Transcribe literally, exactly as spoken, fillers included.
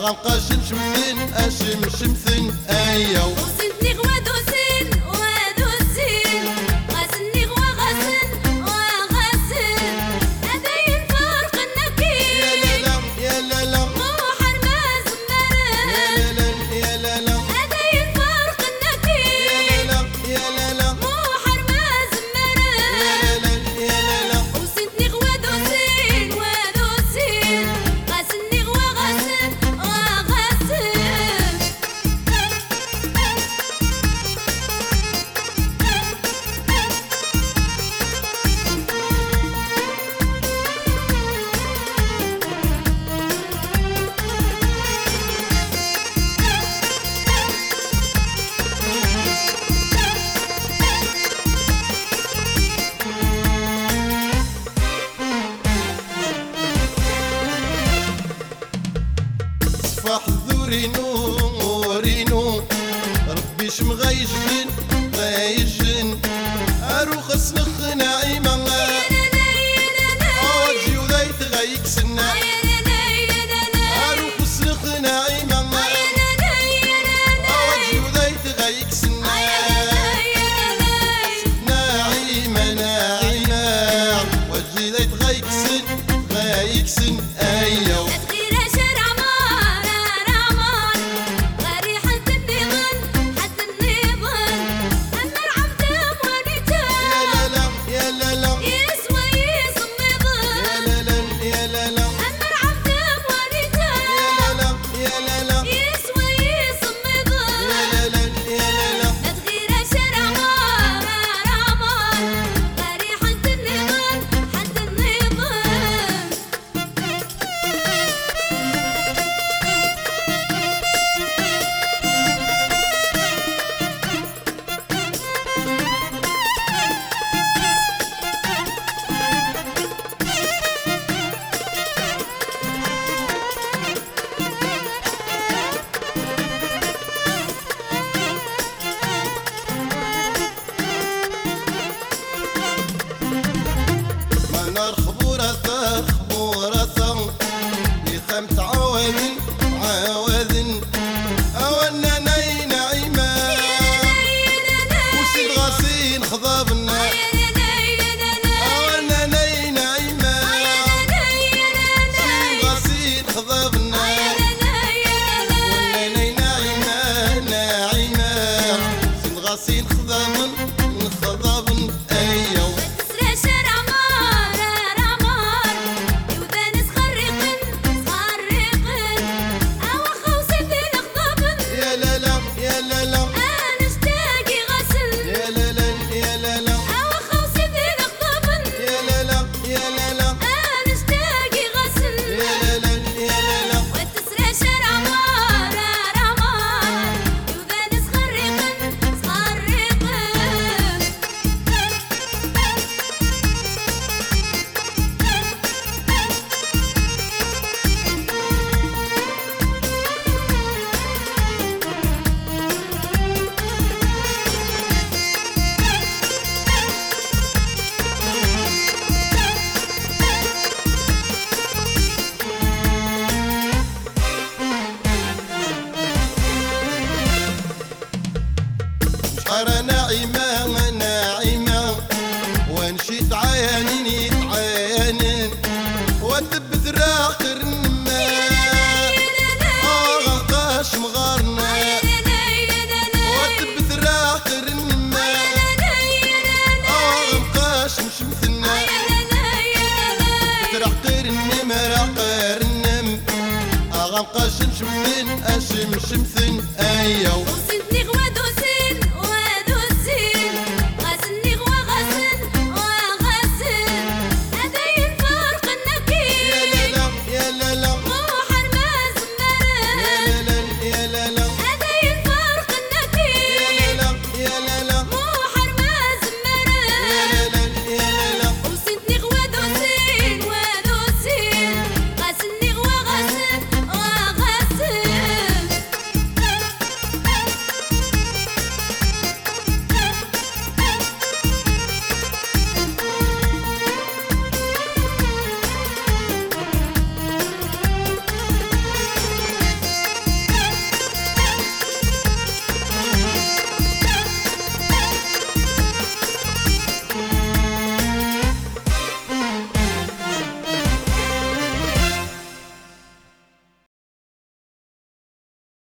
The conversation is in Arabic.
أغنقى شمشمثن أشمشمثن أيو وسنتني غوادوسين وادوسين غاسني غوا غاسن وغاسن هذا ينفرقنا كي يا لا لا يا لا لا مو حرمة زمرن يا لا لا يا لا لا هذا ينفرقنا كي يا لا لا يا لا لا مو حرمة زمرن يا لا لا يا لا لا وسنتني غوادوسين وادوسين غاسني غوا غاسن وغاسن فاحذرينو مورينو ربي شمغيشن غايشن اروخ سنخ نعيمة اوجي وذيت غايكسنا اروخ سنخ نعيمة اوجي وذيت غايكسنا نعيمة نعيمة وجي ذيت غايكسن غايكسن ايو نار خبورة خبورة يخمت عواذن عواذن أولنا ناي نعيمة وسيد غاسين خضابنا أولنا ناي نعيمة وسيد غاسين خضابنا أولنا ناي نعيمة نعيمة وسيد غاسين خضابن خضابن أيو أرى ناعمة ناعمة ونشيت عيانين عيانين وثبت راقر النما غنقاش مغارنا وثبت راقر النما غنقاش مشمثنا تراقر النما راقر النم غنقاش نشمثن أشمشمثن أيو